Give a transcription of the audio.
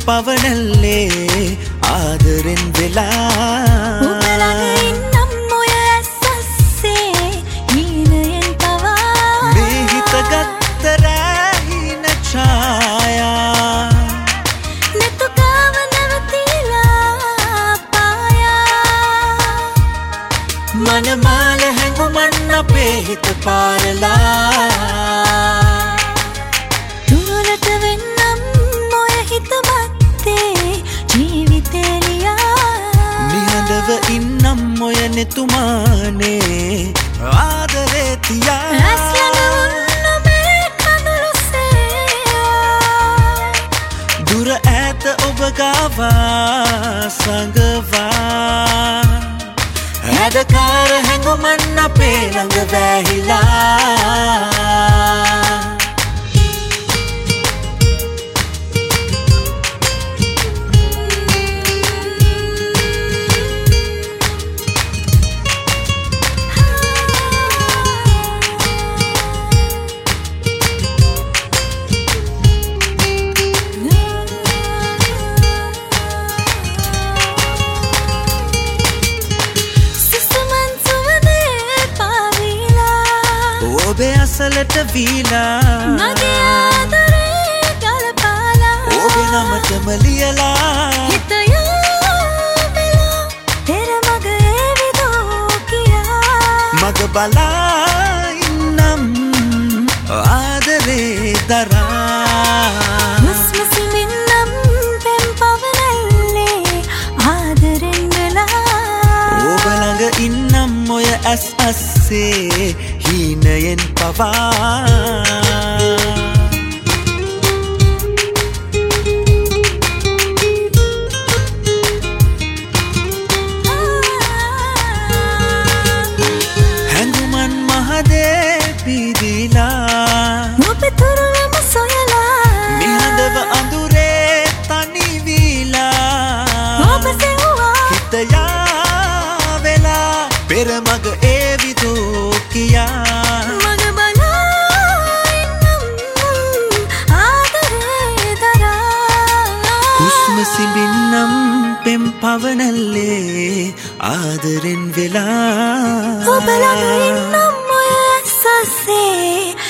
පවනල්ලේ ආදරෙන් වෙලා ඔබ ළඟ ඉන්නම් ඔය ඇස්සස්සේ හීනයෙන් පවා මේ හිත ගත්ත රැහින ඡායා නැතුකාව නැවතිලා පායා මනමාල හැඟුමන් අපේ හිත පාරලා දුරට වෙන්නම් ඔය හිත මැත්තේ ජීවිතේලියා නිහඬව ඉන්නම් ඔය නෙතුමානේ ආදරේ තියා ඇස් ළඟ වුණ මේ කඳුළුසේ දුර ඈත ඔබ ගාවා සඟවා හැඩකාර හැඟුමන් අපේ ළඟ වැහිලා ඔබේ අසලට වීලා මගේ ආදරේ ගලපාලා ඔබේ නමටම ලියලා හිත යාවෙලා පෙර මග ඒවිදෝ කියා මග බලා ඉන්නම් ආදරේ දරා හුස්ම සිඳින්නම් පෙම් පවනල්ලේ ආදරෙන් වෙලා ඔබ ළඟ ඉන්නම් ඔය ඇස් අස්සේ හීනයෙන් පවා හැඟුමන් මහදේ පිදිලා ඔබ තුරුලම සොයලා නිහඬව අඳුරේ තනි වීලා ඔබ සෙව්වා හිත යාවෙලා පෙර මග ඒවිදෝ කියා මග බලා ඉන්නම් ආදරේ දරා හුස්ම සිඹින්නම් පෙම් පවනල්ලේ ආදරෙන් වෙලා ඔබ ළඟ ඉන්නම් ඔය ඇස්සස්සේ